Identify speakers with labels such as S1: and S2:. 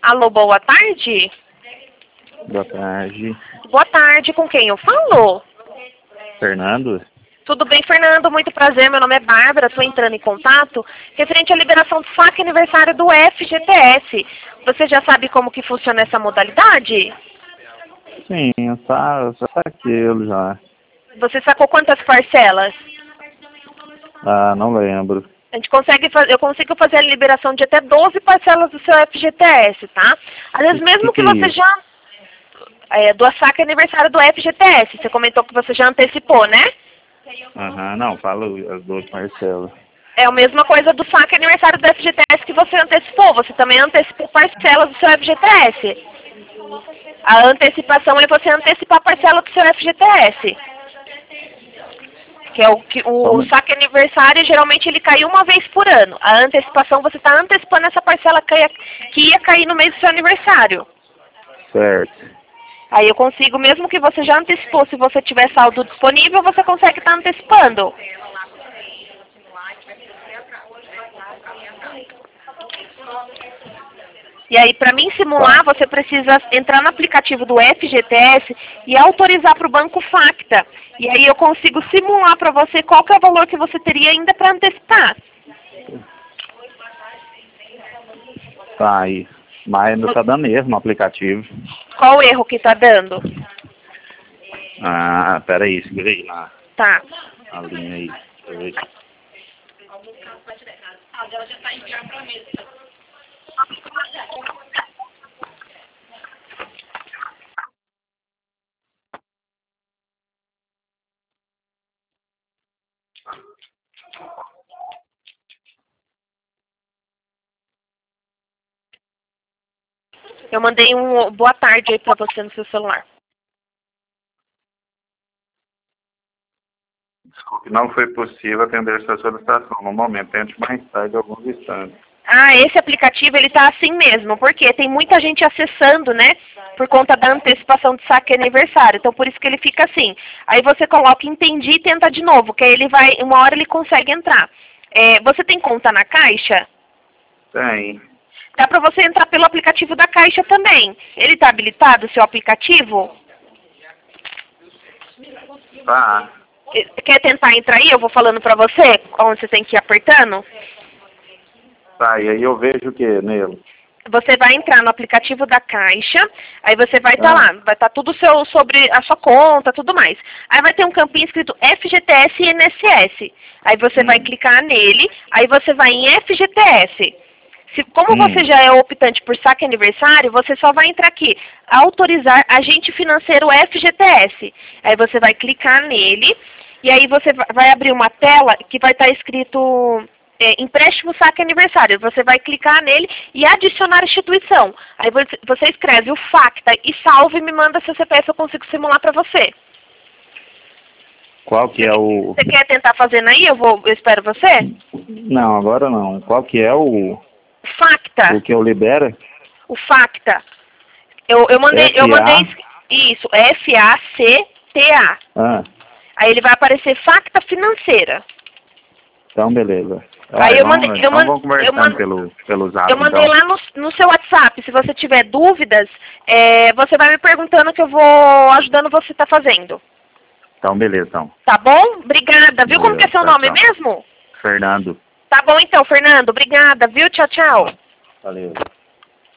S1: Alô, boa tarde?
S2: Boa tarde.
S1: Boa tarde, com quem eu falo?
S2: Fernando?
S1: Tudo bem, Fernando? Muito prazer, meu nome é Bárbara, estou entrando em contato referente à liberação do saque aniversário do FGTS. Você já sabe como que funciona essa modalidade?
S2: Sim, eu só aquilo já.
S1: Você sacou quantas parcelas?
S2: Ah, não lembro.
S1: Eu consigo fazer a liberação de até 12 parcelas do seu FGTS, tá? Às vezes mesmo que
S2: é
S1: você
S2: isso?
S1: já... do saque aniversário do FGTS, você comentou que você já antecipou, né?
S2: Aham, não, fala as duas parcelas.
S1: É a mesma coisa do saque aniversário do FGTS que você antecipou. Você também antecipou parcelas do seu FGTS. A antecipação é você antecipar a parcela do seu FGTS. Que é o saque aniversário, geralmente ele cai uma vez por ano. A antecipação, você está antecipando essa parcela que ia cair no mês do seu aniversário.
S2: Certo.
S1: Aí eu consigo, mesmo que você já antecipou, se você tiver saldo disponível, você consegue estar antecipando. E aí, para mim simular, você precisa entrar no aplicativo do FGTS e autorizar para o banco Facta. E aí eu consigo simular para você qual que é o valor que você teria ainda para antecipar.
S2: Tá aí. Mas não tá dando erro no aplicativo.
S1: Qual o erro que está dando?
S2: Ah, peraí, segura aí
S1: Tá.
S2: na linha aí. Deixa eu ver.
S1: Eu mandei um boa tarde aí para você no seu celular.
S2: Desculpe, não foi possível atender sua solicitação. No momento, tente mais tarde alguns instantes.
S1: Ah, esse aplicativo ele tá assim mesmo, porque tem muita gente acessando, né? Por conta da antecipação de saque aniversário. Então por isso que ele fica assim. Aí você coloca entendi e tenta de novo, que aí ele vai, uma hora ele consegue entrar. Você tem conta na Caixa?
S2: Tem.
S1: Dá para você entrar pelo aplicativo da Caixa também. Ele tá habilitado, o seu aplicativo?
S2: Tá.
S1: Quer tentar entrar aí? Eu vou falando para você onde você tem que ir apertando.
S2: Tá, e aí eu vejo o que nele?
S1: Você vai entrar no aplicativo da Caixa, aí você vai estar lá, vai estar tudo sobre a sua conta, tudo mais. Aí vai ter um campinho escrito FGTS e INSS. Aí você vai clicar nele, aí você vai em FGTS. Como você já é optante por saque aniversário, você só vai entrar aqui, autorizar agente financeiro FGTS. Aí você vai clicar nele, e aí você vai abrir uma tela que vai estar escrito... empréstimo saque aniversário. Você vai clicar nele e adicionar instituição. Aí você escreve o Facta e salve e me manda seu CPF, eu consigo simular para você.
S2: Qual que é o...
S1: Você quer tentar fazendo aí? Eu espero você?
S2: Não, agora não. Qual que é o...
S1: Facta.
S2: O que eu libero?
S1: O Facta. Eu mandei isso, FACTA. Aí ele vai aparecer Facta Financeira.
S2: Então, beleza.
S1: Aí
S2: vamos conversando pelo zap.
S1: Eu mandei lá no seu WhatsApp. Se você tiver dúvidas, você vai me perguntando que eu vou ajudando você a fazendo.
S2: Então, beleza, então.
S1: Tá bom? Obrigada. Viu como que é seu nome mesmo?
S2: Fernando.
S1: Tá bom então, Fernando. Obrigada, viu? Tchau, tchau.
S2: Valeu.